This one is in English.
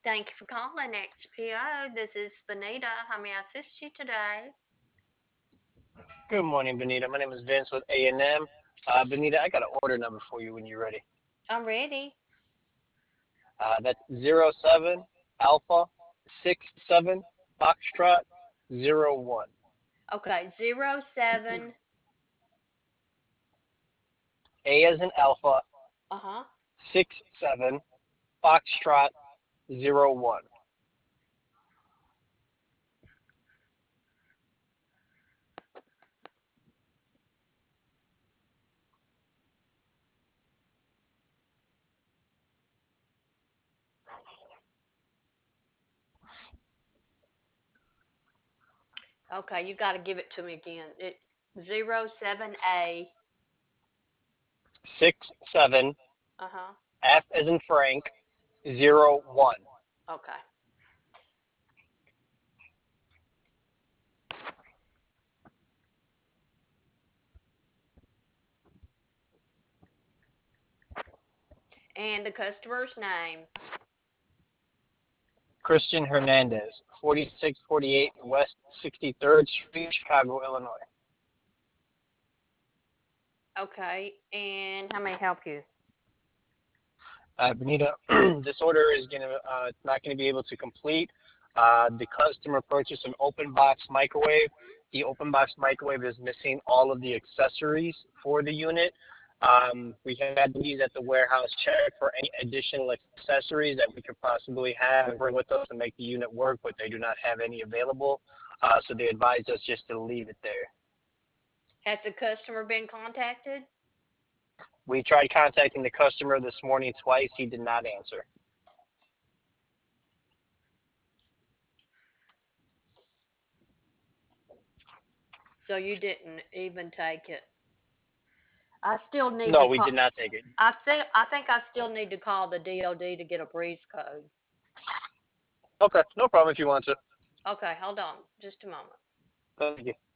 Thank you for calling XPO. This is Benita. How may I assist you today? Good morning, Benita. My name is Vince with A&M. Benita, I got an order number for you when you're ready. I'm ready. That's 07 Alpha 67 Foxtrot 01. Okay, 07. A as in Alpha Uh-huh. 67 Foxtrot 01. Okay, you got to give it to me again. 07A. 67 Uh-huh. F as in Frank 01. Okay. And the customer's name. Christian Hernandez, 4648 West 63rd Street, Chicago, Illinois. Okay, and how may I help you? Benita, this order is not gonna be able to complete. The customer purchased an open box microwave. The open box microwave is missing all of the accessories for the unit. We had these at the warehouse check for any additional accessories that we could possibly have and bring with us to make the unit work, but they do not have any available. So they advised us just to leave it there. Has the customer been contacted? We tried contacting the customer this morning twice. He did not answer. So you didn't even take it. I still need to No, we call. did not take it. I think I still need to call the DOD to get a breeze code. Okay, no problem if you want to. Okay, hold on just a moment. Thank you.